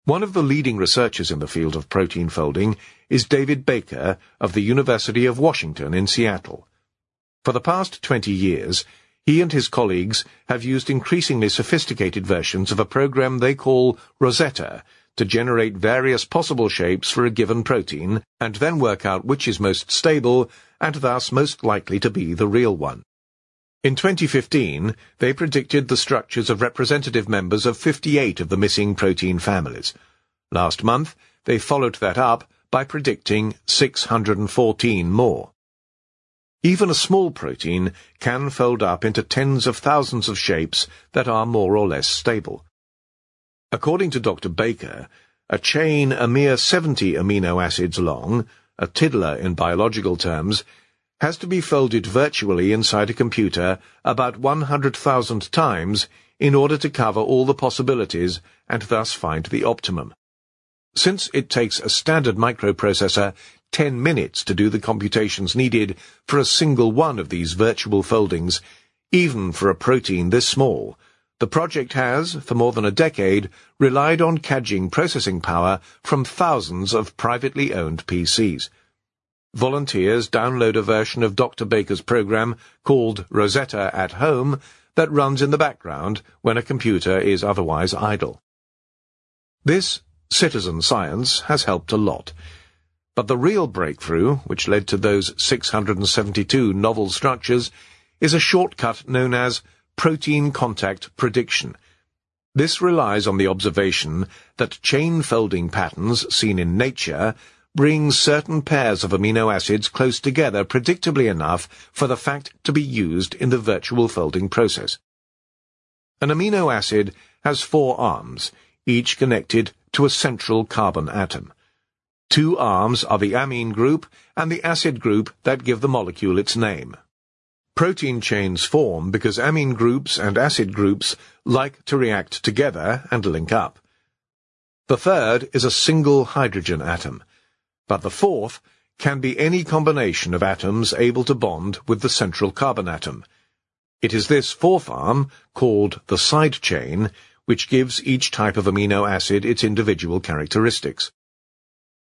One of the leading researchers in the field of protein folding is David Baker of the University of Washington in Seattle. For the past 20 years, he and his colleagues have used increasingly sophisticated versions of a program they call Rosetta to generate various possible shapes for a given protein and then work out which is most stable and thus most likely to be the real one. In 2015, they predicted the structures of representative members of 58 of the missing protein families. Last month, they followed that up by predicting 614 more. Even a small protein can fold up into tens of thousands of shapes that are more or less stable. According to Dr. Baker, a chain a mere 70 amino acids long, a tiddler in biological terms, has to be folded virtually inside a computer about 100,000 times in order to cover all the possibilities and thus find the optimum. Since it takes a standard microprocessor 10 minutes to do the computations needed for a single one of these virtual foldings, even for a protein this small, the project has, for more than a decade, relied on cadging processing power from thousands of privately owned PCs. Volunteers download a version of Dr. Baker's program called Rosetta at Home that runs in the background when a computer is otherwise idle. This citizen science has helped a lot. But the real breakthrough, which led to those 672 novel structures, is a shortcut known as protein contact prediction. This relies on the observation that chain folding patterns seen in nature bring certain pairs of amino acids close together predictably enough for the fact to be used in the virtual folding process. An amino acid has 4 arms, each connected to a central carbon atom. 2 arms are the amine group and the acid group that give the molecule its name. Protein chains form because amine groups and acid groups like to react together and link up. The third is a single hydrogen atom, but the fourth can be any combination of atoms able to bond with the central carbon atom. It is this fourth arm, called the side chain, which gives each type of amino acid its individual characteristics.